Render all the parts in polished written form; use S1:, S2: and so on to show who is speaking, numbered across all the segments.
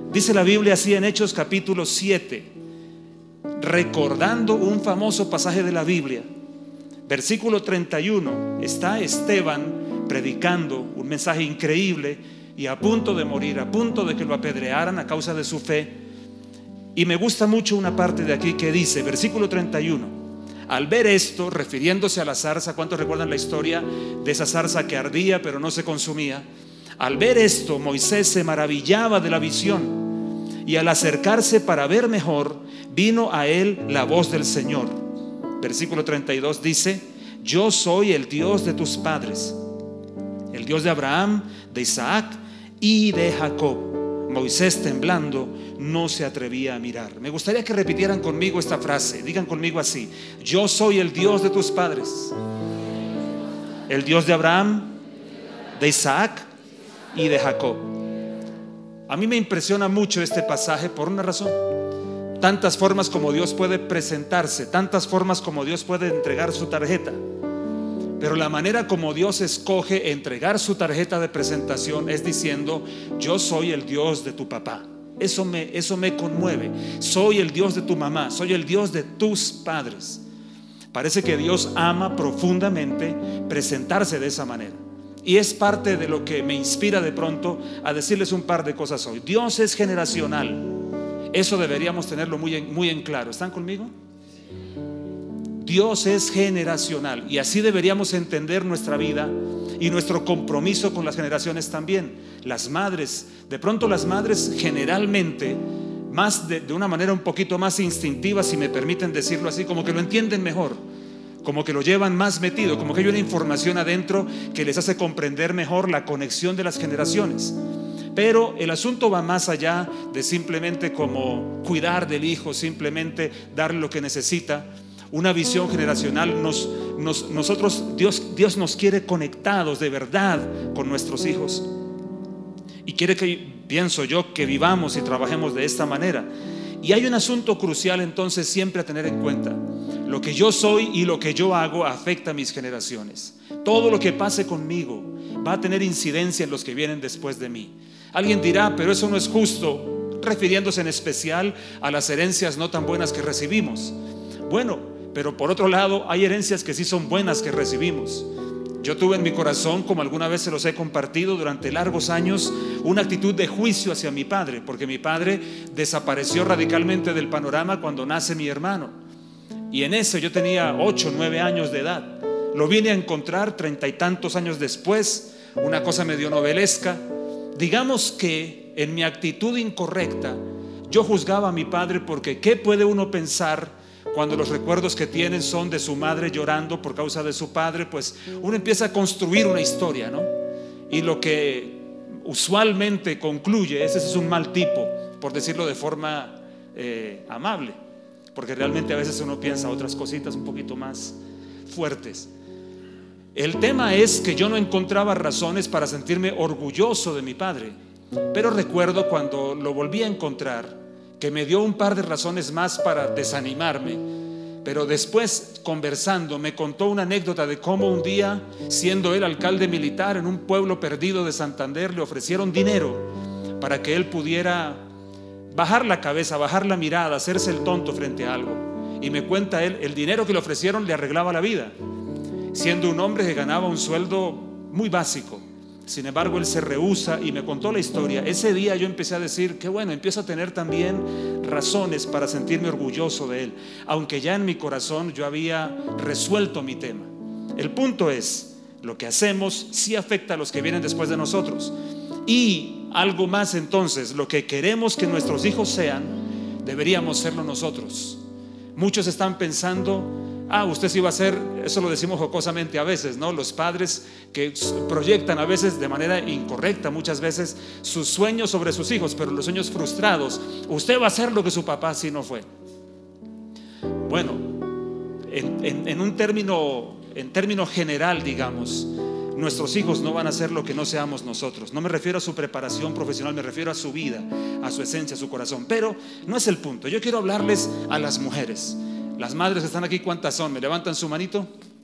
S1: Dice la Biblia así en Hechos capítulo 7, recordando un famoso pasaje de la Biblia, versículo 31, está Esteban predicando un mensaje increíble y a punto de morir, a punto de que lo apedrearan a causa de su fe. Y me gusta mucho una parte de aquí que dice, versículo 31, al ver esto, refiriéndose a la zarza, ¿cuántos recuerdan la historia de esa zarza que ardía pero no se consumía? Al ver esto, Moisés se maravillaba de la visión, y al acercarse para ver mejor, vino a él la voz del Señor. Versículo 32 dice, yo soy el Dios de tus padres, el Dios de Abraham, de Isaac y de Jacob. Moisés, temblando, no se atrevía a mirar. Me gustaría que repitieran conmigo esta frase. Digan conmigo así: yo soy el Dios de tus padres, el Dios de Abraham, de Isaac y de Jacob. A mí me impresiona mucho este pasaje por una razón. Tantas formas como Dios puede presentarse, tantas formas como Dios puede entregar su tarjeta, pero la manera como Dios escoge entregar su tarjeta de presentación es diciendo: yo soy el Dios de tu papá. Eso me conmueve. Soy el Dios de tu mamá, soy el Dios de tus padres. Parece que Dios ama profundamente presentarse de esa manera, y es parte de lo que me inspira de pronto a decirles un par de cosas hoy. Dios es generacional. Eso deberíamos tenerlo muy en claro. ¿Están conmigo? Dios es generacional, y así deberíamos entender nuestra vida y nuestro compromiso con las generaciones también. Las madres, de pronto las madres generalmente, más de una manera un poquito más instintiva, si me permiten decirlo así, como que lo entienden mejor, como que lo llevan más metido, como que hay una información adentro que les hace comprender mejor la conexión de las generaciones. Pero el asunto va más allá de simplemente como cuidar del hijo, simplemente darle lo que necesita. Una visión generacional Dios nos quiere conectados de verdad con nuestros hijos, y quiere que, pienso yo, que vivamos y trabajemos de esta manera. Y hay un asunto crucial entonces siempre a tener en cuenta: lo que yo soy y lo que yo hago afecta a mis generaciones. Todo lo que pase conmigo va a tener incidencia en los que vienen después de mí. Alguien dirá: pero eso no es justo, refiriéndose en especial a las herencias no tan buenas que recibimos. Bueno, pero por otro lado hay herencias que sí son buenas que recibimos. Yo tuve en mi corazón, como alguna vez se los he compartido durante largos años, una actitud de juicio hacia mi padre, porque mi padre desapareció radicalmente del panorama cuando nace mi hermano, y en ese yo tenía 8 o 9 años de edad. Lo vine a encontrar 30 y tantos años después, una cosa medio novelesca. Digamos que en mi actitud incorrecta yo juzgaba a mi padre, porque ¿qué puede uno pensar cuando los recuerdos que tienen son de su madre llorando por causa de su padre? Pues uno empieza a construir una historia, ¿no? Y lo que usualmente concluye es: ese es un mal tipo, por decirlo de forma amable, porque realmente a veces uno piensa otras cositas un poquito más fuertes. El tema es que yo no encontraba razones para sentirme orgulloso de mi padre, pero recuerdo cuando lo volví a encontrar que me dio un par de razones más para desanimarme. Pero después, conversando, me contó una anécdota de cómo un día, siendo él alcalde militar en un pueblo perdido de Santander, le ofrecieron dinero para que él pudiera bajar la cabeza, bajar la mirada, hacerse el tonto frente a algo. Y me cuenta él, el dinero que le ofrecieron le arreglaba la vida, siendo un hombre que ganaba un sueldo muy básico. Sin embargo, él se rehúsa, y me contó la historia. Ese día yo empecé a decir: qué bueno, empiezo a tener también razones para sentirme orgulloso de él, aunque ya en mi corazón yo había resuelto mi tema. El punto es: lo que hacemos sí afecta a los que vienen después de nosotros. Y algo más entonces, lo que queremos que nuestros hijos sean, deberíamos serlo nosotros. Muchos están pensando: usted sí va a ser, eso lo decimos jocosamente a veces, ¿no? Los padres que proyectan a veces de manera incorrecta, muchas veces, sus sueños sobre sus hijos, pero los sueños frustrados. Usted va a ser lo que su papá sí no fue. Bueno, en término general, digamos, nuestros hijos no van a ser lo que no seamos nosotros. No me refiero a su preparación profesional, me refiero a su vida, a su esencia, a su corazón. Pero no es el punto. Yo quiero hablarles a las mujeres. Las madres que están aquí, ¿cuántas son? ¿Me levantan su manito?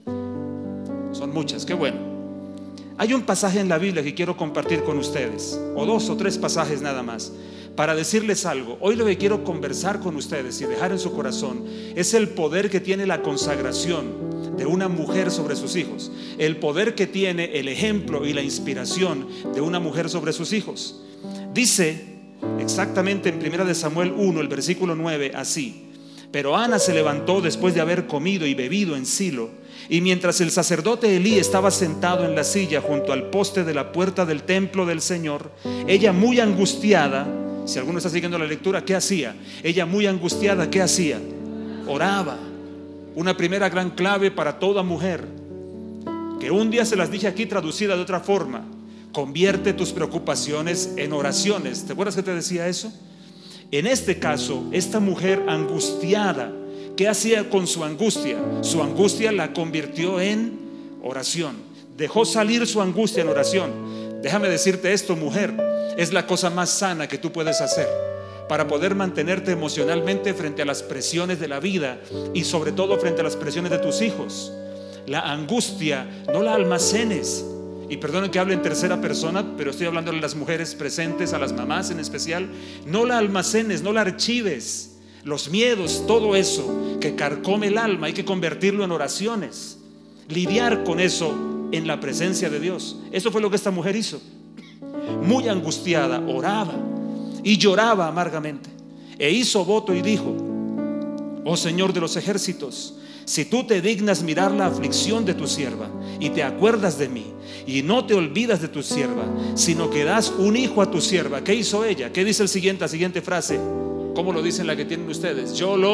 S1: Son muchas, qué bueno. Hay un pasaje en la Biblia que quiero compartir con ustedes, o 2 o 3 pasajes nada más, para decirles algo. Hoy lo que quiero conversar con ustedes y dejar en su corazón es el poder que tiene la consagración de una mujer sobre sus hijos, el poder que tiene el ejemplo y la inspiración de una mujer sobre sus hijos. Dice exactamente en 1 Samuel 1, el versículo 9, así: pero Ana se levantó después de haber comido y bebido en Silo, y mientras el sacerdote Elí estaba sentado en la silla junto al poste de la puerta del templo del Señor, ella muy angustiada, si alguno está siguiendo la lectura, ¿qué hacía? Ella muy angustiada, ¿qué hacía? Oraba. Una primera gran clave para toda mujer, que un día se las dije aquí traducida de otra forma: convierte tus preocupaciones en oraciones. ¿Te acuerdas que te decía eso? En este caso, esta mujer angustiada, ¿qué hacía con su angustia? Su angustia la convirtió en oración. Dejó salir su angustia en oración. Déjame decirte esto, mujer, es la cosa más sana que tú puedes hacer para poder mantenerte emocionalmente frente a las presiones de la vida y sobre todo frente a las presiones de tus hijos. La angustia no la almacenes. Y perdonen que hable en tercera persona, pero estoy hablando a las mujeres presentes, a las mamás en especial. No la almacenes, no la archives. Los miedos, todo eso que carcome el alma, hay que convertirlo en oraciones, lidiar con eso en la presencia de Dios. Eso fue lo que esta mujer hizo. Muy angustiada, oraba y lloraba amargamente, e hizo voto y dijo: oh Señor de los ejércitos, si tú te dignas mirar la aflicción de tu sierva y te acuerdas de mí, y no te olvidas de tu sierva, sino que das un hijo a tu sierva. ¿Qué hizo ella? ¿Qué dice la siguiente frase? ¿Cómo lo dicen la que tienen ustedes?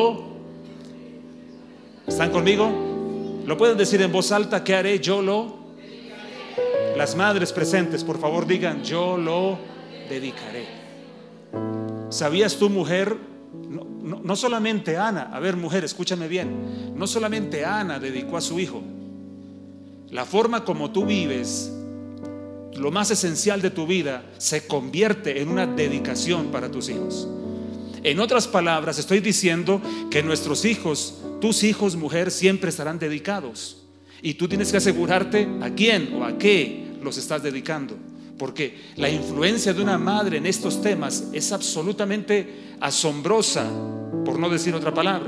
S1: ¿Están conmigo? ¿Lo pueden decir en voz alta? ¿Qué haré? Las madres presentes, por favor, digan: yo lo dedicaré. ¿Sabías tú, mujer? No solamente Ana, a ver, mujer, escúchame bien, no solamente Ana dedicó a su hijo. La forma como tú vives, lo más esencial de tu vida, se convierte en una dedicación para tus hijos. En otras palabras, estoy diciendo que nuestros hijos, tus hijos, mujer, siempre estarán dedicados. Y tú tienes que asegurarte a quién o a qué los estás dedicando, porque la influencia de una madre en estos temas es absolutamente asombrosa, por no decir otra palabra.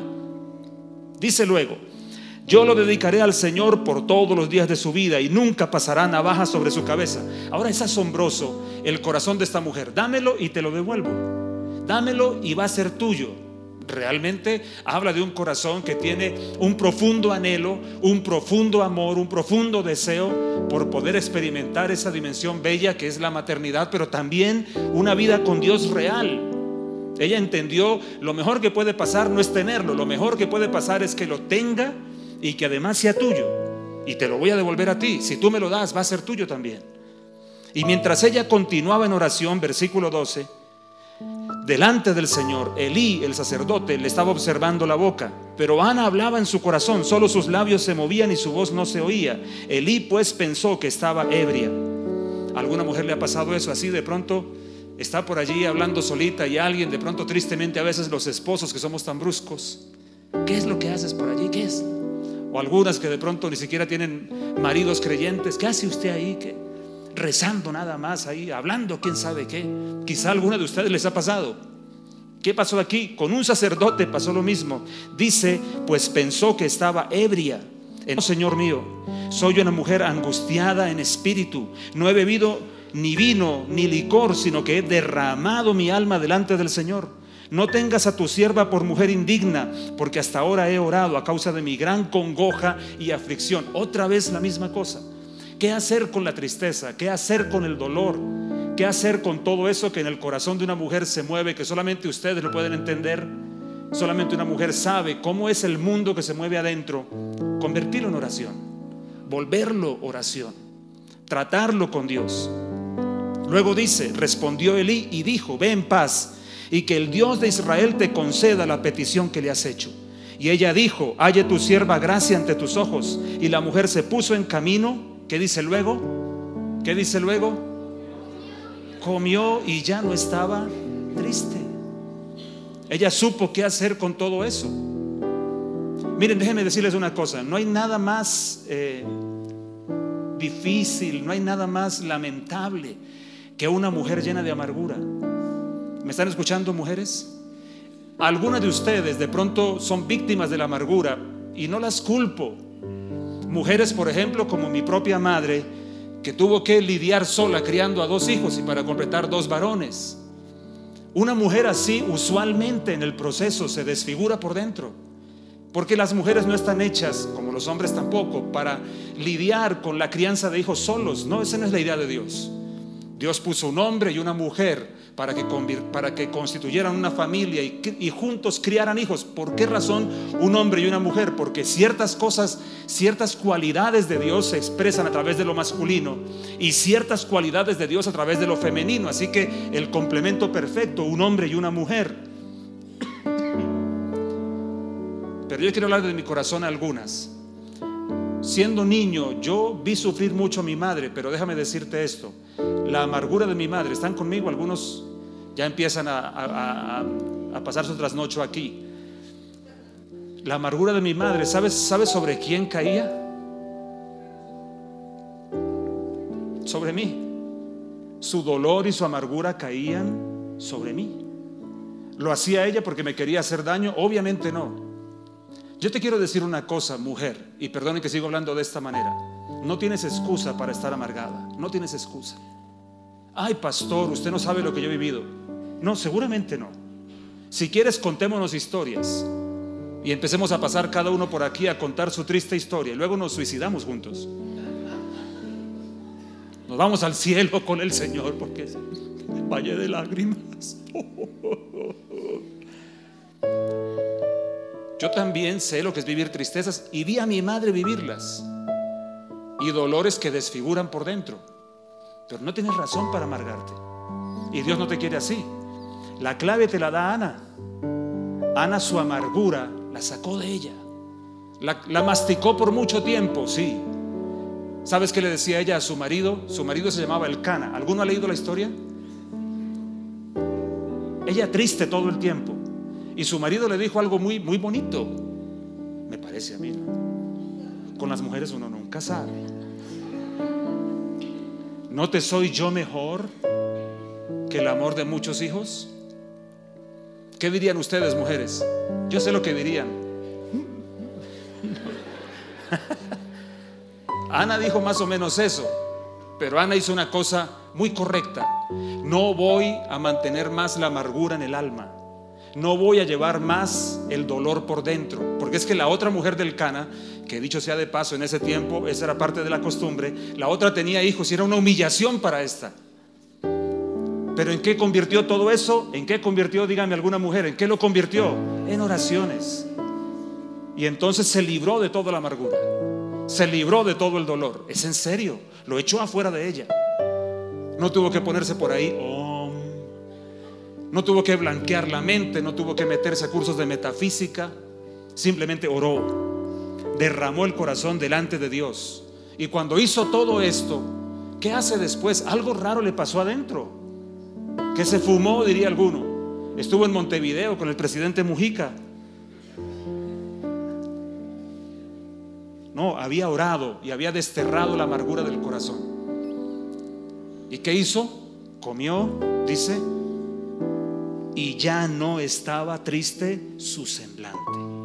S1: Dice luego: yo lo dedicaré al Señor por todos los días de su vida, y nunca pasará navaja sobre su cabeza. Ahora es asombroso el corazón de esta mujer. Dámelo y te lo devuelvo. Dámelo y va a ser tuyo. Realmente habla de un corazón que tiene un profundo anhelo, un profundo amor, un profundo deseo por poder experimentar esa dimensión bella que es la maternidad, pero también una vida con Dios real. Ella entendió: lo mejor que puede pasar no es tenerlo, lo mejor que puede pasar es que lo tenga y que además sea tuyo, y te lo voy a devolver a ti. Si tú me lo das, va a ser tuyo también. Y mientras ella continuaba en oración, versículo 12, delante del Señor, Elí, el sacerdote, le estaba observando la boca, pero Ana hablaba en su corazón, solo sus labios se movían y su voz no se oía. Elí pues pensó que estaba ebria. ¿A alguna mujer le ha pasado eso? Así de pronto está por allí hablando solita y alguien, de pronto, tristemente, a veces los esposos que somos tan bruscos: ¿qué es lo que haces por allí? ¿Qué es? O algunas que de pronto ni siquiera tienen maridos creyentes: ¿qué hace usted ahí? ¿Qué? Rezando nada más ahí, hablando quién sabe qué. Quizá a alguna de ustedes les ha pasado. ¿Qué pasó aquí? Con un sacerdote pasó lo mismo. Dice: pues pensó que estaba ebria. Señor mío, soy una mujer angustiada en espíritu. No he bebido ni vino ni licor, sino que he derramado mi alma delante del Señor. No tengas a tu sierva por mujer indigna, porque hasta ahora he orado a causa de mi gran congoja y aflicción. Otra vez la misma cosa. ¿Qué hacer con la tristeza? ¿Qué hacer con el dolor? ¿Qué hacer con todo eso que en el corazón de una mujer se mueve, que solamente ustedes lo pueden entender? Solamente una mujer sabe cómo es el mundo que se mueve adentro. Convertirlo en oración, volverlo oración, tratarlo con Dios. Luego dice: respondió Elí y dijo: ve en paz, y que el Dios de Israel te conceda la petición que le has hecho. Y ella dijo: halle tu sierva gracia ante tus ojos. Y la mujer se puso en camino. ¿Qué dice luego? ¿Qué dice luego? Comió y ya no estaba triste. Ella supo qué hacer con todo eso. Miren, déjenme decirles una cosa: no hay nada más difícil, no hay nada más lamentable que una mujer llena de amargura. ¿Me están escuchando, mujeres? Algunas de ustedes de pronto son víctimas de la amargura y no las culpo. Mujeres, por ejemplo, como mi propia madre, que tuvo que lidiar sola criando a 2 hijos y para completar 2 varones. Una mujer así usualmente en el proceso se desfigura por dentro, porque las mujeres no están hechas, como los hombres tampoco, para lidiar con la crianza de hijos solos. No, esa no es la idea de Dios. Dios puso un hombre y una mujer para que constituyeran una familia y juntos criaran hijos. ¿Por qué razón un hombre y una mujer? Porque ciertas cosas, ciertas cualidades de Dios se expresan a través de lo masculino y ciertas cualidades de Dios a través de lo femenino. Así que el complemento perfecto, un hombre y una mujer. Pero yo quiero hablar de mi corazón a algunas. Siendo niño, yo vi sufrir mucho a mi madre, pero déjame decirte esto: la amargura de mi madre, ¿están conmigo? Algunos ya empiezan a pasar su trasnocho aquí. La amargura de mi madre, ¿sabes sobre quién caía? Sobre mí. Su dolor y su amargura caían sobre mí. ¿Lo hacía ella porque me quería hacer daño? Obviamente no. Yo te quiero decir una cosa, mujer, y perdonen que sigo hablando de esta manera. No tienes excusa para estar amargada. No tienes excusa. Ay, pastor, usted no sabe lo que yo he vivido. No, seguramente no. Si quieres, contémonos historias y empecemos a pasar cada uno por aquí a contar su triste historia y luego nos suicidamos juntos. Nos vamos al cielo con el Señor porque es el valle de lágrimas. Yo también sé lo que es vivir tristezas y vi a mi madre vivirlas y dolores que desfiguran por dentro. Pero no tienes razón para amargarte. Y Dios no te quiere así. La clave te la da Ana. Ana, su amargura la sacó de ella. La masticó por mucho tiempo, sí. ¿Sabes qué le decía ella a su marido? Su marido se llamaba Elcana. ¿Alguno ha leído la historia? Ella triste todo el tiempo. Y su marido le dijo algo muy, muy bonito. Me parece a mí, ¿no? Con las mujeres uno nunca sabe. ¿No te soy yo mejor que el amor de muchos hijos? ¿Qué dirían ustedes, mujeres? Yo sé lo que dirían. Ana dijo más o menos eso, pero Ana hizo una cosa muy correcta. No voy a mantener más la amargura en el alma. No voy a llevar más el dolor por dentro. Porque es que la otra mujer del Cana, que dicho sea de paso, en ese tiempo esa era parte de la costumbre, la otra tenía hijos y era una humillación para esta. Pero ¿en qué convirtió todo eso? ¿En qué convirtió, dígame alguna mujer, en qué lo convirtió? En oraciones. Y entonces se libró de toda la amargura, se libró de todo el dolor. Es en serio, lo echó afuera de ella. No tuvo que ponerse por ahí, no tuvo que blanquear la mente, no tuvo que meterse a cursos de metafísica. Simplemente oró, derramó el corazón delante de Dios. Y cuando hizo todo esto, ¿qué hace después? Algo raro le pasó adentro, que se fumó, diría alguno. Estuvo en Montevideo con el presidente Mujica. No, había orado y había desterrado la amargura del corazón. ¿Y qué hizo? Comió, dice, y ya no estaba triste su semblante.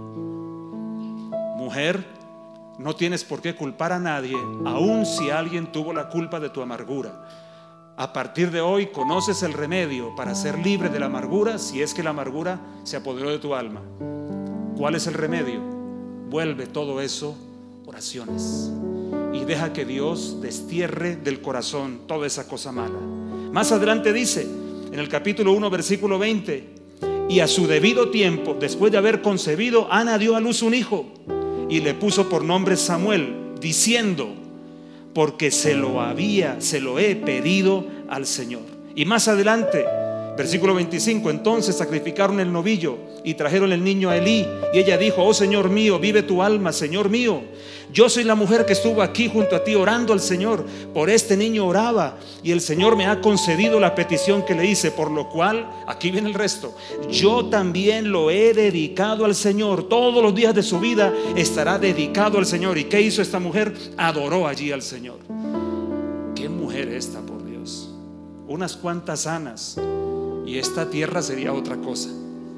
S1: Mujer, no tienes por qué culpar a nadie, aun si alguien tuvo la culpa de tu amargura. A partir de hoy conoces el remedio para ser libre de la amargura, si es que la amargura se apoderó de tu alma. ¿Cuál es el remedio? Vuelve todo eso oraciones y deja que Dios destierre del corazón toda esa cosa mala. Más adelante dice, en el capítulo 1, versículo 20: y a su debido tiempo, después de haber concebido, Ana dio a luz un hijo y le puso por nombre Samuel, diciendo: porque se lo he pedido al Señor. Y más adelante, versículo 25: entonces sacrificaron el novillo y trajeron el niño a Elí, y ella dijo: oh Señor mío, vive tu alma, Señor mío. Yo soy la mujer que estuvo aquí junto a ti orando al Señor. Por este niño oraba, y el Señor me ha concedido la petición que le hice, por lo cual, aquí viene el resto, yo también lo he dedicado al Señor. Todos los días de su vida estará dedicado al Señor. ¿Y qué hizo esta mujer? Adoró allí al Señor. ¿Qué mujer esta, por Dios? Unas cuantas Anas y esta tierra sería otra cosa.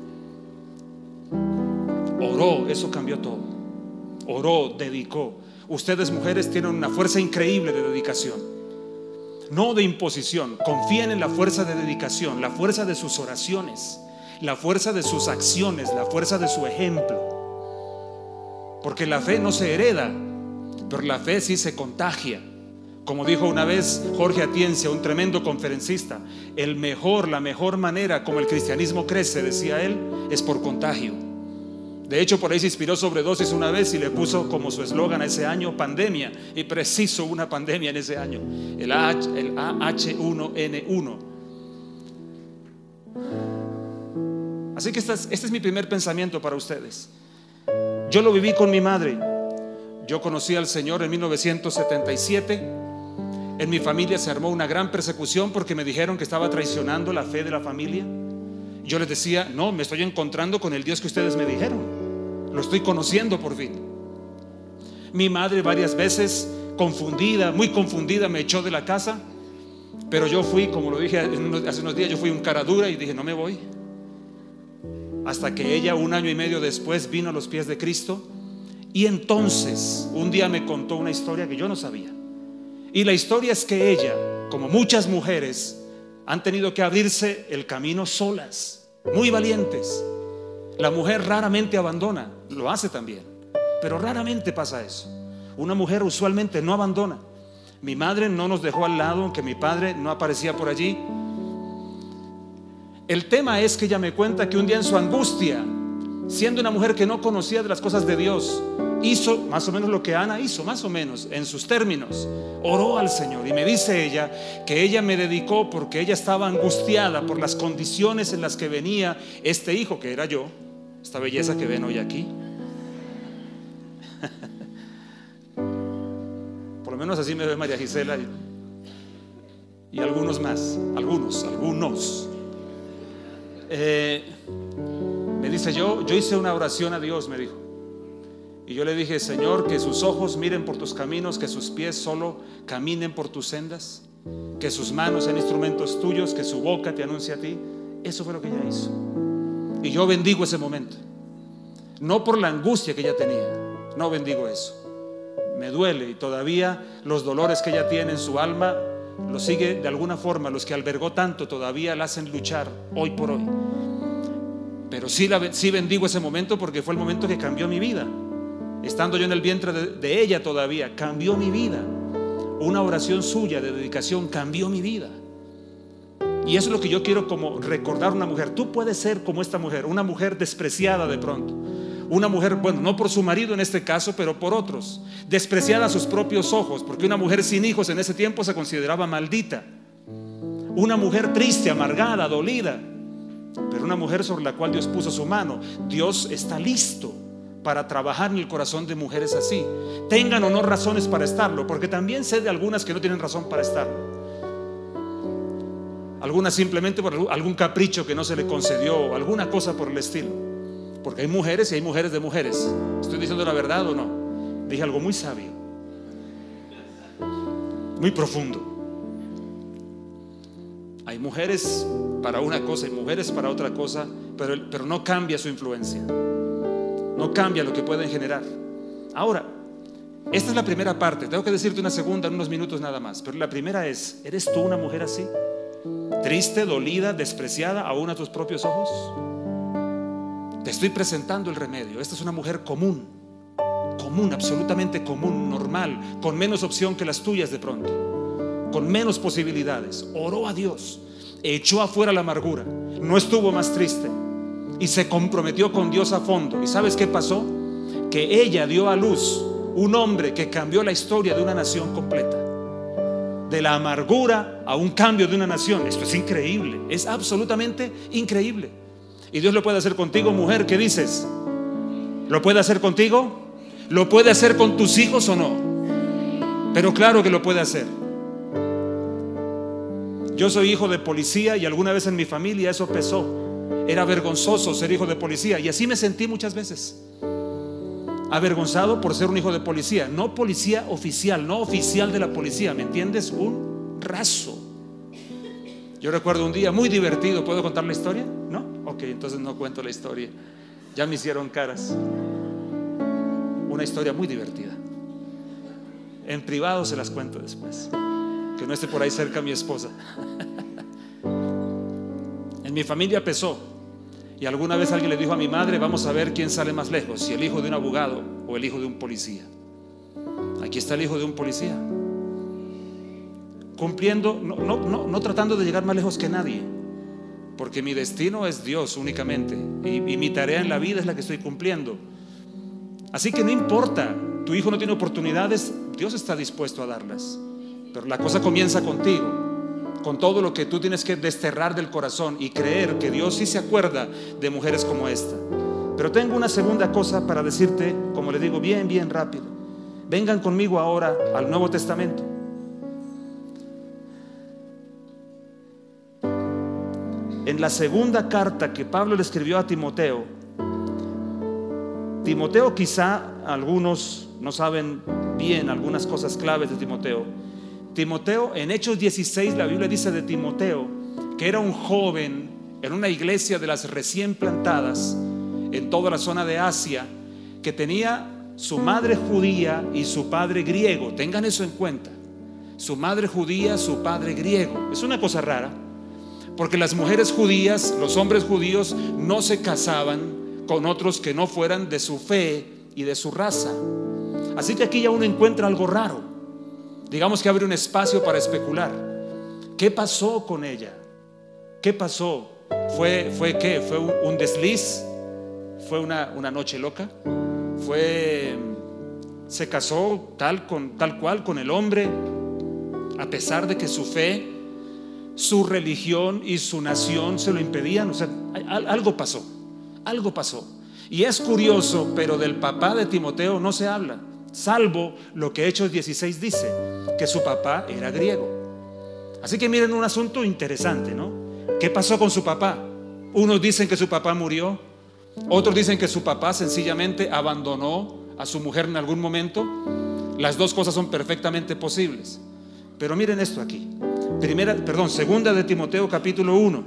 S1: Oró, eso cambió todo. Oró, dedicó. Ustedes mujeres tienen una fuerza increíble de dedicación, no de imposición. Confíen en la fuerza de dedicación, la fuerza de sus oraciones, la fuerza de sus acciones, la fuerza de su ejemplo. Porque la fe no se hereda, pero la fe sí se contagia. Como dijo una vez Jorge Atienza, un tremendo conferencista, la mejor manera como el cristianismo crece, decía él, es por contagio. De hecho, por ahí se inspiró Sobredosis una vez y le puso como su eslogan a ese año pandemia, y preciso una pandemia en ese año, el AH1N1. Así que este es mi primer pensamiento para ustedes. Yo lo viví con mi madre. Yo conocí al Señor en 1977. En mi familia se armó una gran persecución porque me dijeron que estaba traicionando la fe de la familia. Yo les decía, no, me estoy encontrando con el Dios que ustedes me dijeron. Lo estoy conociendo por fin. Mi madre varias veces confundida, muy confundida, me echó de la casa. Pero yo fui, como lo dije hace unos días, yo fui un cara dura y dije, no me voy. Hasta que ella, 1 año y medio después, vino a los pies de Cristo. Y entonces un día me contó una historia que yo no sabía. Y la historia es que ella, como muchas mujeres, han tenido que abrirse el camino solas, muy valientes. La mujer raramente abandona, lo hace también, pero raramente pasa eso. Una mujer usualmente no abandona. Mi madre no nos dejó al lado, aunque mi padre no aparecía por allí. El tema es que ella me cuenta que un día en su angustia, siendo una mujer que no conocía de las cosas de Dios, hizo más o menos lo que Ana hizo, más o menos en sus términos. Oró al Señor, y me dice ella que ella me dedicó porque ella estaba angustiada por las condiciones en las que venía este hijo, que era yo, esta belleza que ven hoy aquí. Por lo menos así me ve María Gisela y algunos más, algunos. Me dice, yo hice una oración a Dios, me dijo. Y yo le dije, Señor, que sus ojos miren por tus caminos, que sus pies solo caminen por tus sendas, que sus manos sean instrumentos tuyos, que su boca te anuncie a ti. Eso fue lo que ella hizo. Y yo bendigo ese momento, no por la angustia que ella tenía, no bendigo eso. Me duele, y todavía los dolores que ella tiene en su alma lo sigue de alguna forma. Los que albergó tanto todavía la hacen luchar hoy por hoy. Pero sí bendigo ese momento, porque fue el momento que cambió mi vida. Estando yo en el vientre de ella todavía, cambió mi vida. Una oración suya de dedicación cambió mi vida. Y eso es lo que yo quiero como recordar a una mujer. Tú puedes ser como esta mujer, una mujer despreciada de pronto. Una mujer, bueno, no por su marido en este caso, pero por otros. Despreciada a sus propios ojos, porque una mujer sin hijos en ese tiempo se consideraba maldita. Una mujer triste, amargada, dolida, pero una mujer sobre la cual Dios puso su mano. Dios está listo para trabajar en el corazón de mujeres así, tengan o no razones para estarlo, porque también sé de algunas que no tienen razón para estarlo. Algunas simplemente por algún capricho que no se le concedió, alguna cosa por el estilo. Porque hay mujeres y hay mujeres de mujeres. ¿Estoy diciendo la verdad o no? Dije algo muy sabio, muy profundo. Hay mujeres para una cosa y mujeres para otra cosa, pero no cambia su influencia, no cambia lo que pueden generar. Ahora, esta es la primera parte. Tengo que decirte una segunda en unos minutos nada más. Pero la primera es, ¿eres tú una mujer así? Triste, dolida, despreciada aún a tus propios ojos. Te estoy presentando el remedio. Esta es una mujer común, absolutamente común, normal, con menos opción que las tuyas de pronto, con menos posibilidades. Oró a Dios, echó afuera la amargura, no estuvo más triste y se comprometió con Dios a fondo. ¿Y sabes qué pasó? Que ella dio a luz un hombre que cambió la historia de una nación completa. De la amargura a un cambio de una nación. Esto es increíble, es absolutamente increíble. Y Dios lo puede hacer contigo, mujer. ¿Qué dices? ¿Lo puede hacer contigo? ¿Lo puede hacer con tus hijos o no? Pero claro que lo puede hacer. Yo soy hijo de policía y alguna vez en mi familia eso pesó. Era vergonzoso ser hijo de policía, y así me sentí muchas veces. Avergonzado por ser un hijo de policía. No policía oficial, no oficial de la policía, ¿me entiendes? Un raso. Yo recuerdo un día muy divertido. ¿Puedo contar la historia? ¿No? Ok, entonces no cuento la historia. Ya me hicieron caras. Una historia muy divertida. En privado se las cuento después, que no esté por ahí cerca mi esposa. En mi familia pesó, y alguna vez alguien le dijo a mi madre: vamos a ver quién sale más lejos, si el hijo de un abogado o el hijo de un policía. Aquí está el hijo de un policía, cumpliendo, no tratando de llegar más lejos que nadie, porque mi destino es Dios únicamente, y mi tarea en la vida es la que estoy cumpliendo. Así que no importa, tu hijo no tiene oportunidades, Dios está dispuesto a darlas, pero la cosa comienza contigo, con todo lo que tú tienes que desterrar del corazón y creer que Dios sí se acuerda de mujeres como esta. Pero tengo una segunda cosa para decirte, como le digo, bien rápido. Vengan conmigo ahora al Nuevo Testamento. En la segunda carta que Pablo le escribió a Timoteo, quizá algunos no saben bien algunas cosas claves de Timoteo. En Hechos 16 la Biblia dice de Timoteo que era un joven en una iglesia de las recién plantadas en toda la zona de Asia, que tenía su madre judía y su padre griego. Tengan eso en cuenta: su madre judía, su padre griego. Es una cosa rara, porque las mujeres judías, los hombres judíos no se casaban con otros que no fueran de su fe y de su raza. Así que aquí ya uno encuentra algo raro. Digamos que abre un espacio para especular. ¿Qué pasó con ella? ¿Qué pasó? ¿Fue qué? ¿Fue un desliz? ¿Fue una noche loca? ¿Se casó tal cual con el hombre, a pesar de que su fe, su religión y su nación se lo impedían? O sea, algo pasó. Y es curioso, pero del papá de Timoteo no se habla, salvo lo que Hechos 16 dice, que su papá era griego. Así que miren, un asunto interesante, ¿no? ¿Qué pasó con su papá? Unos dicen que su papá murió, otros dicen que su papá sencillamente abandonó a su mujer en algún momento. Las dos cosas son perfectamente posibles. Pero miren esto aquí. Segunda de Timoteo capítulo 1.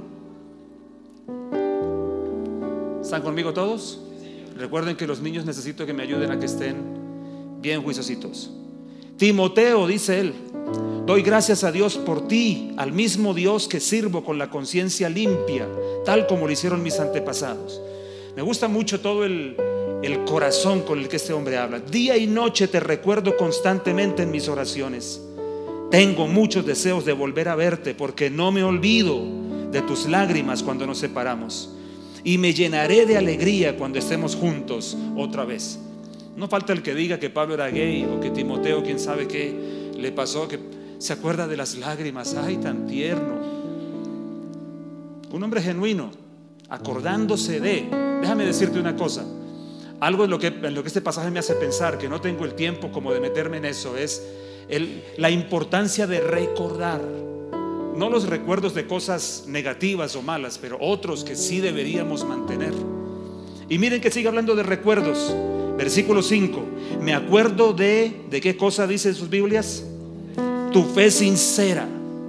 S1: ¿Están conmigo todos? Recuerden que los niños necesito que me ayuden a que estén bien juiciositos. Timoteo, dice él: doy gracias a Dios por ti, al mismo Dios que sirvo con la conciencia limpia, tal como lo hicieron mis antepasados. Me gusta mucho todo el corazón con el que este hombre habla. Día y noche te recuerdo constantemente en mis oraciones. Tengo muchos deseos de volver a verte, porque no me olvido de tus lágrimas cuando nos separamos, y me llenaré de alegría cuando estemos juntos otra vez. No falta el que diga que Pablo era gay, o que Timoteo quién sabe qué le pasó, que se acuerda de las lágrimas. Ay, tan tierno. Un hombre genuino, acordándose de. Déjame decirte una cosa. Algo en lo que este pasaje me hace pensar, que no tengo el tiempo como de meterme en eso, es la importancia de recordar. No los recuerdos de cosas negativas o malas, pero otros que sí deberíamos mantener. Y miren que sigue hablando de recuerdos. Versículo 5. Me acuerdo de qué cosa dice en sus Biblias. Tu fe sincera.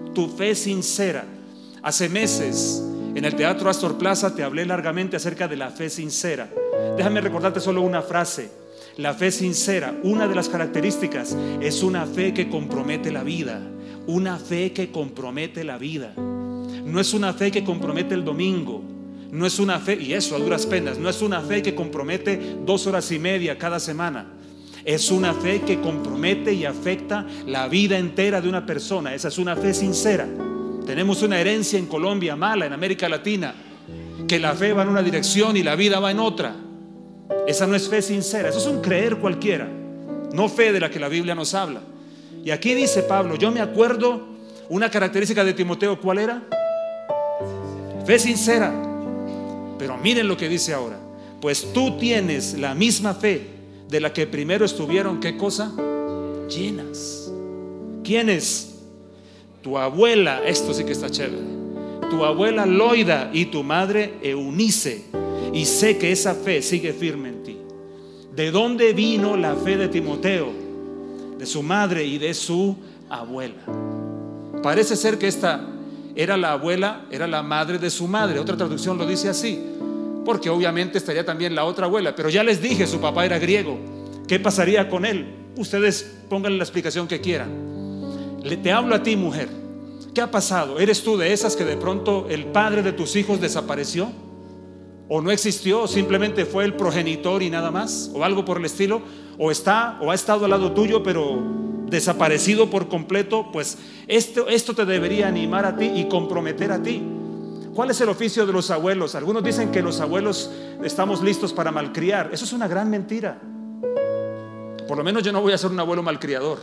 S1: Hace meses en el Teatro Astor Plaza te hablé largamente acerca de la fe sincera. Déjame recordarte solo una frase. La fe sincera, una de las características, es una fe que compromete la vida. Una fe que compromete la vida. No es una fe que compromete el domingo. No es una fe, y eso a duras penas, no es una fe que compromete 2 horas y media cada semana. Es una fe que compromete y afecta la vida entera de una persona. Esa es una fe sincera. Tenemos una herencia en Colombia mala, en América Latina, que la fe va en una dirección y la vida va en otra. Esa no es fe sincera, eso es un creer cualquiera, no fe de la que la Biblia nos habla. Y aquí dice Pablo: yo me acuerdo, una característica de Timoteo, ¿cuál era? Fe sincera. Pero miren lo que dice ahora: pues tú tienes la misma fe de la que primero estuvieron, ¿qué cosa? Llenas. ¿Quiénes? Tu abuela, esto sí que está chévere, tu abuela Loida y tu madre Eunice. Y sé que esa fe sigue firme en ti. ¿De dónde vino la fe de Timoteo? De su madre y de su abuela. Parece ser que esta era la abuela, era la madre de su madre. Otra traducción lo dice así, porque obviamente estaría también la otra abuela. Pero ya les dije, su papá era griego. ¿Qué pasaría con él? Ustedes pónganle la explicación que quieran. Te hablo a ti, mujer. ¿Qué ha pasado? ¿Eres tú de esas que de pronto el padre de tus hijos desapareció? ¿O no existió? ¿O simplemente fue el progenitor y nada más? ¿O algo por el estilo? ¿O ha estado al lado tuyo pero desaparecido por completo? Pues esto te debería animar a ti y comprometer a ti. ¿Cuál es el oficio de los abuelos? Algunos dicen que los abuelos estamos listos para malcriar. Eso es una gran mentira. Por lo menos yo no voy a ser un abuelo malcriador.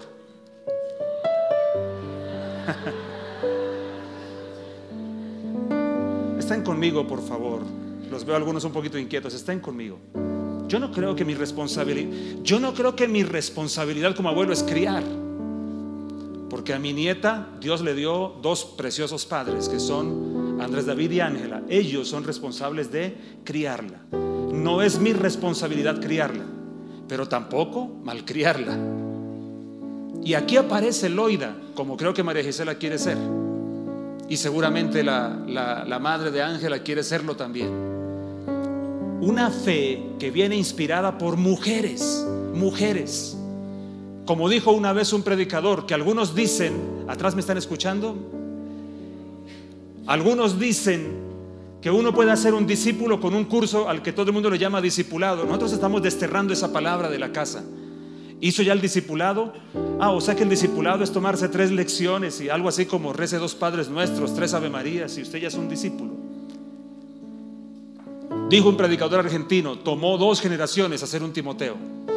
S1: Estén conmigo, por favor. Los veo algunos un poquito inquietos. Estén conmigo. Yo no creo que mi responsabilidad como abuelo es criar. Porque a mi nieta Dios le dio dos preciosos padres, que son Andrés David y Ángela. Ellos son responsables de criarla. No es mi responsabilidad criarla, pero tampoco malcriarla. Y aquí aparece Loida, como creo que María Gisela quiere ser. Y seguramente la madre de Ángela quiere serlo también. Una fe que viene inspirada por mujeres. Como dijo una vez un predicador, que algunos dicen, ¿atrás me están escuchando? Algunos dicen que uno puede hacer un discípulo con un curso al que todo el mundo le llama discipulado. Nosotros estamos desterrando esa palabra de la casa. ¿Hizo ya el discipulado? O sea que el discipulado es tomarse 3 lecciones y algo así como rece 2 Padres Nuestros, 3 Ave Marías, y usted ya es un discípulo. Dijo un predicador argentino, tomó 2 generaciones hacer un Timoteo.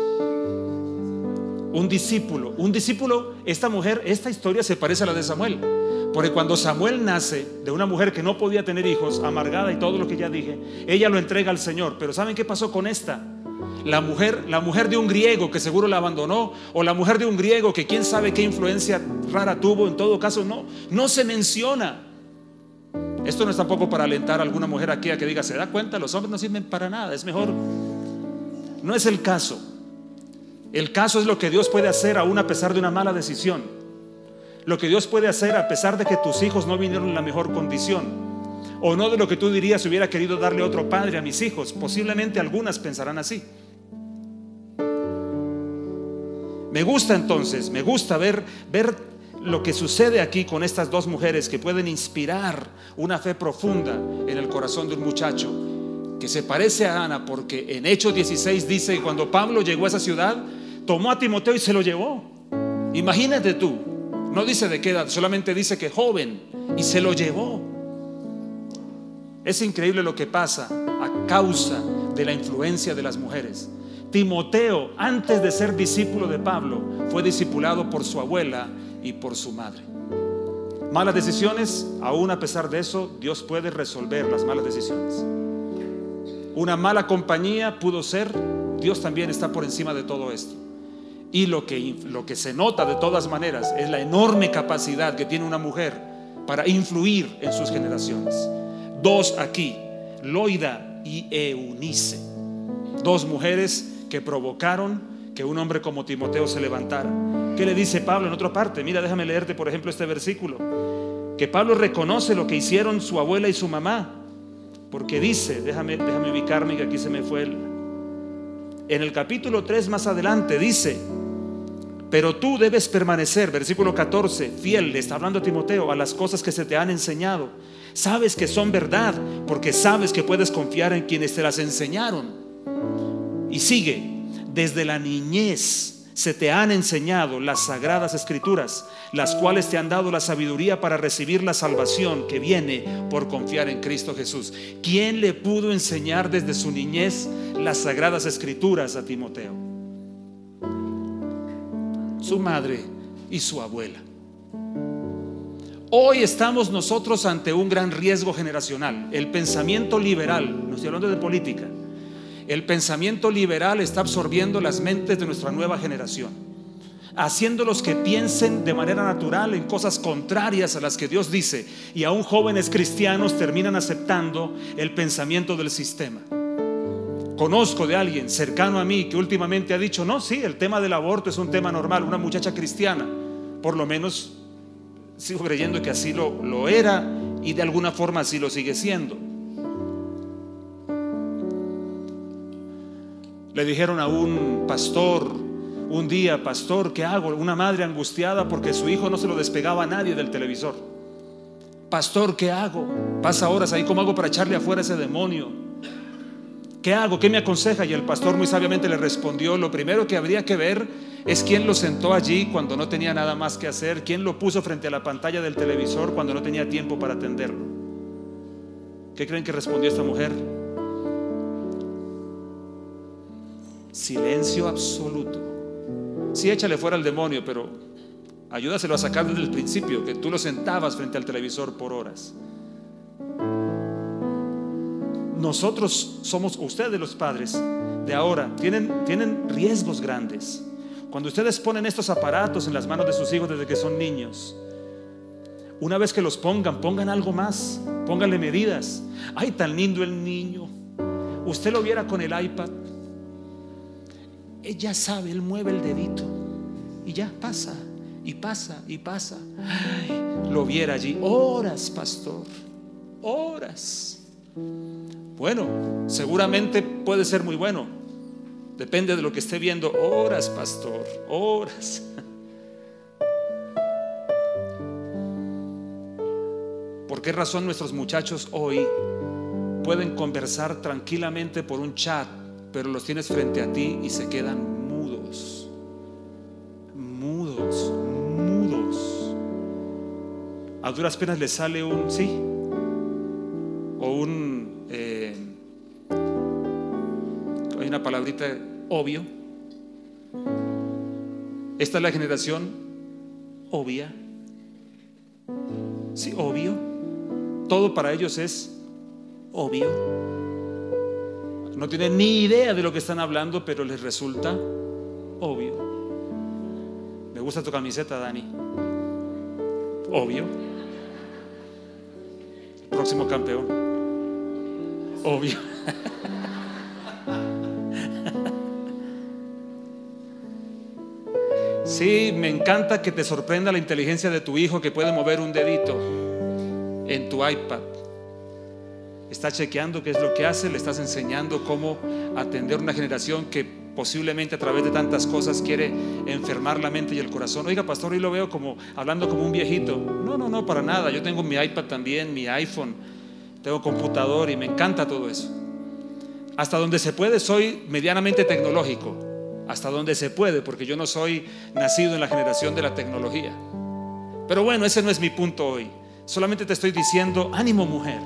S1: Un discípulo, esta historia se parece a la de Samuel. Porque cuando Samuel nace de una mujer que no podía tener hijos, amargada y todo lo que ya dije, ella lo entrega al Señor. Pero ¿saben qué pasó con esta? La mujer de un griego que seguro la abandonó, o la mujer de un griego que quién sabe qué influencia rara tuvo. En todo caso no se menciona. Esto no es tampoco para alentar a alguna mujer aquí a que diga, ¿se da cuenta? Los hombres no sirven para nada, es mejor. No es el caso. El caso es lo que Dios puede hacer aún a pesar de una mala decisión. Lo que Dios puede hacer a pesar de que tus hijos no vinieron en la mejor condición, o no de lo que tú dirías si hubiera querido darle otro padre a mis hijos. Posiblemente algunas pensarán así. Me gusta ver lo que sucede aquí con estas 2 mujeres que pueden inspirar una fe profunda en el corazón de un muchacho que se parece a Ana, porque en Hechos 16 dice que cuando Pablo llegó a esa ciudad, tomó a Timoteo y se lo llevó. Imagínate tú, no dice de qué edad, solamente dice que joven, y se lo llevó. Es increíble lo que pasa a causa de la influencia de las mujeres. Timoteo, antes de ser discípulo de Pablo, fue discipulado por su abuela y por su madre. Malas decisiones, aún a pesar de eso, Dios puede resolver las malas decisiones. Una mala compañía pudo ser, Dios también está por encima de todo esto. Y lo que se nota de todas maneras es la enorme capacidad que tiene una mujer para influir en sus generaciones. 2 aquí, Loida y Eunice, 2 mujeres que provocaron que un hombre como Timoteo se levantara. ¿Qué le dice Pablo en otra parte? Mira, déjame leerte por ejemplo este versículo, que Pablo reconoce lo que hicieron su abuela y su mamá, porque dice, déjame ubicarme, que aquí se me fue en el capítulo 3 más adelante, dice: pero tú debes permanecer, versículo 14, fiel, le está hablando a Timoteo, a las cosas que se te han enseñado. Sabes que son verdad, porque sabes que puedes confiar en quienes te las enseñaron. Y sigue: desde la niñez se te han enseñado las sagradas escrituras, las cuales te han dado la sabiduría para recibir la salvación que viene por confiar en Cristo Jesús. ¿Quién le pudo enseñar desde su niñez las sagradas escrituras a Timoteo? Su madre y su abuela. Hoy estamos nosotros ante un gran riesgo generacional. El pensamiento liberal, no estoy hablando de política, el pensamiento liberal está absorbiendo las mentes de nuestra nueva generación, haciéndolos que piensen de manera natural en cosas contrarias a las que Dios dice, y aún jóvenes cristianos terminan aceptando el pensamiento del sistema. Conozco de alguien cercano a mí que últimamente ha dicho: no, sí, el tema del aborto es un tema normal. Una muchacha cristiana, por lo menos sigo creyendo que así lo era y de alguna forma así lo sigue siendo. Le dijeron a un pastor un día: pastor, ¿qué hago? Una madre angustiada porque su hijo no se lo despegaba a nadie del televisor. Pastor, ¿qué hago? Pasa horas ahí, ¿cómo hago para echarle afuera ese demonio? ¿Qué hago? ¿Qué me aconseja? Y el pastor muy sabiamente le respondió: lo primero que habría que ver es quién lo sentó allí cuando no tenía nada más que hacer, quién lo puso frente a la pantalla del televisor cuando no tenía tiempo para atenderlo. ¿Qué creen que respondió esta mujer? Silencio absoluto. Sí, échale fuera al demonio, pero ayúdaselo a sacar desde el principio, que tú lo sentabas frente al televisor por horas. Nosotros somos, ustedes los padres de ahora, tienen riesgos grandes. Cuando ustedes ponen estos aparatos en las manos de sus hijos desde que son niños, una vez que los pongan algo más, pónganle medidas. Ay, tan lindo el niño. Usted lo viera con el iPad. Ella sabe, él mueve el dedito y ya pasa, y pasa, y pasa. Ay, lo viera allí horas, pastor, horas. Bueno, seguramente puede ser muy bueno, depende de lo que esté viendo. Horas, pastor, horas. ¿Por qué razón nuestros muchachos hoy pueden conversar tranquilamente por un chat, pero los tienes frente a ti y se quedan mudos? Mudos, mudos. A duras penas les sale un sí o un hay una palabrita, obvio. Esta es la generación obvia. Sí, obvio. Todo para ellos es obvio. No tienen ni idea de lo que están hablando, pero les resulta obvio. Me gusta tu camiseta, Dani. Obvio. Próximo campeón. Obvio. Sí, me encanta que te sorprenda la inteligencia de tu hijo, que puede mover un dedito en tu iPad. Está chequeando qué es lo que hace, le estás enseñando cómo atender una generación que posiblemente a través de tantas cosas quiere enfermar la mente y el corazón. Oiga, pastor, hoy lo veo como hablando como un viejito. No, para nada. Yo tengo mi iPad también, mi iPhone, tengo computador y me encanta todo eso. Hasta donde se puede soy medianamente tecnológico. Hasta donde se puede, porque yo no soy nacido en la generación de la tecnología. Pero bueno, ese no es mi punto hoy. Solamente te estoy diciendo: ánimo, mujer.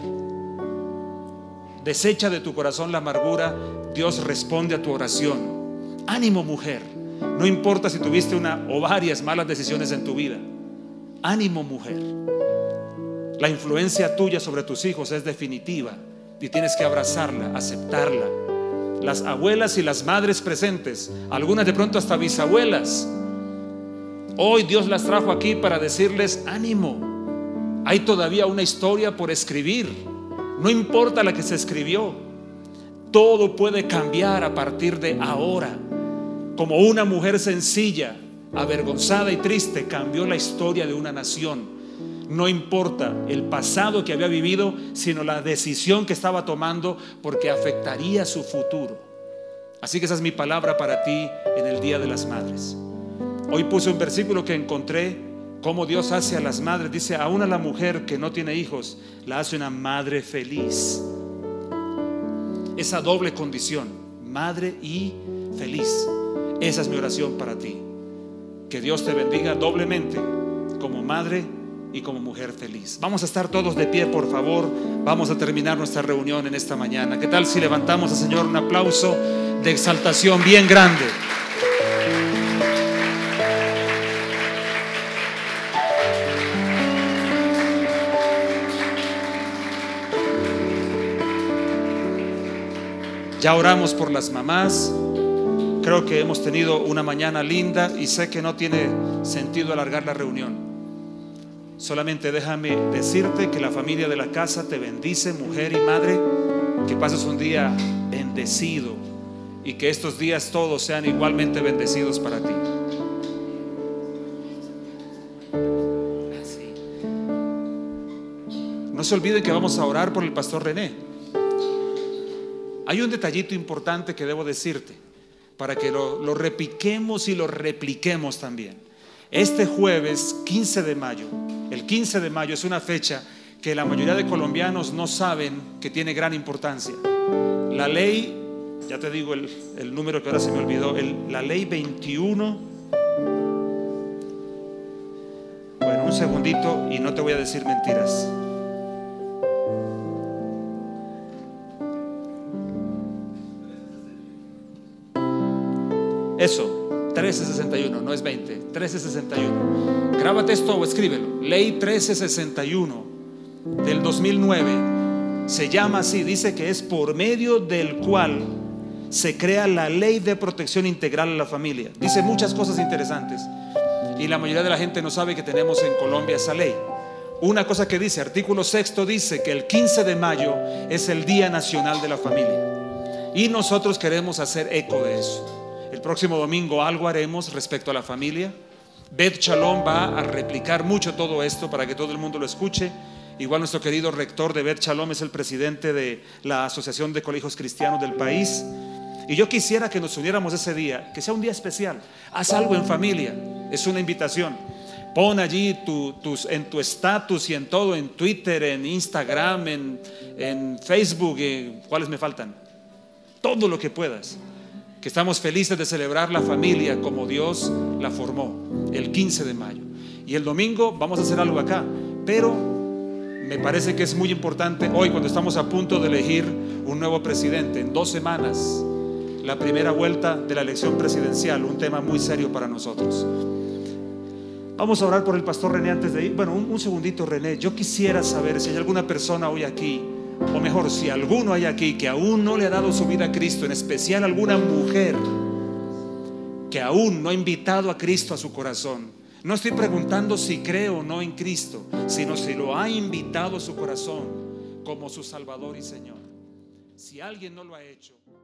S1: Desecha de tu corazón la amargura. Dios responde a tu oración. Ánimo, mujer. No importa si tuviste una o varias malas decisiones en tu vida. Ánimo, mujer. La influencia tuya sobre tus hijos es definitiva y tienes que abrazarla, aceptarla. Las abuelas y las madres presentes, algunas de pronto hasta bisabuelas, hoy Dios las trajo aquí para decirles: ánimo. Hay todavía una historia por escribir. No importa la que se escribió, todo puede cambiar a partir de ahora. Como una mujer sencilla, avergonzada y triste, cambió la historia de una nación. No importa el pasado que había vivido, sino la decisión que estaba tomando, porque afectaría su futuro. Así que esa es mi palabra para ti en el Día de las Madres. Hoy puse un versículo que encontré, cómo Dios hace a las madres. Dice: aún a la mujer que no tiene hijos la hace una madre feliz. Esa doble condición, madre y feliz. Esa es mi oración para ti. Que Dios te bendiga doblemente, como madre y como mujer feliz. Vamos a estar todos de pie, por favor. Vamos a terminar nuestra reunión en esta mañana. ¿Qué tal si levantamos al Señor un aplauso de exaltación bien grande? Ya oramos por las mamás. Creo que hemos tenido una mañana linda y sé que no tiene sentido alargar la reunión. Solamente déjame decirte que la familia de la casa te bendice, mujer y madre. Que pases un día bendecido y que estos días todos sean igualmente bendecidos para ti. No se olviden que vamos a orar por el pastor René. Hay un detallito importante que debo decirte para que lo repiquemos y lo repliquemos también. Este jueves 15 de mayo, el 15 de mayo es una fecha que la mayoría de colombianos no saben que tiene gran importancia. La ley, ya te digo el número que ahora se me olvidó, la ley 21. Bueno, un segundito y no te voy a decir mentiras. Eso, 1361, no es 20, 1361. Grábate esto o escríbelo. Ley 1361 del 2009. Se llama así, dice que es por medio del cual se crea la ley de protección integral a la familia. Dice muchas cosas interesantes y la mayoría de la gente no sabe que tenemos en Colombia esa ley. Una cosa que dice, artículo 6 dice que el 15 de mayo es el Día Nacional de la Familia y nosotros queremos hacer eco de eso. El próximo domingo algo haremos respecto a la familia. Beth Shalom va a replicar mucho todo esto para que todo el mundo lo escuche. Igual nuestro querido rector de Beth Shalom es el presidente de la Asociación de Colegios Cristianos del país. Y yo quisiera que nos uniéramos ese día, que sea un día especial. Haz algo en familia, es una invitación. Pon allí en tu estatus y en todo, en Twitter, en Instagram, en Facebook, ¿cuáles me faltan? Todo lo que puedas. Que estamos felices de celebrar la familia como Dios la formó el 15 de mayo. Y el domingo vamos a hacer algo acá, pero me parece que es muy importante hoy, cuando estamos a punto de elegir un nuevo presidente, en 2 semanas, la primera vuelta de la elección presidencial, un tema muy serio para nosotros. Vamos a orar por el pastor René antes de ir. Bueno, un segundito, René. Yo quisiera saber si hay alguna persona hoy aquí, o mejor, si alguno hay aquí que aún no le ha dado su vida a Cristo, en especial alguna mujer que aún no ha invitado a Cristo a su corazón. No estoy preguntando si cree o no en Cristo, sino si lo ha invitado a su corazón como su Salvador y Señor. Si alguien no lo ha hecho,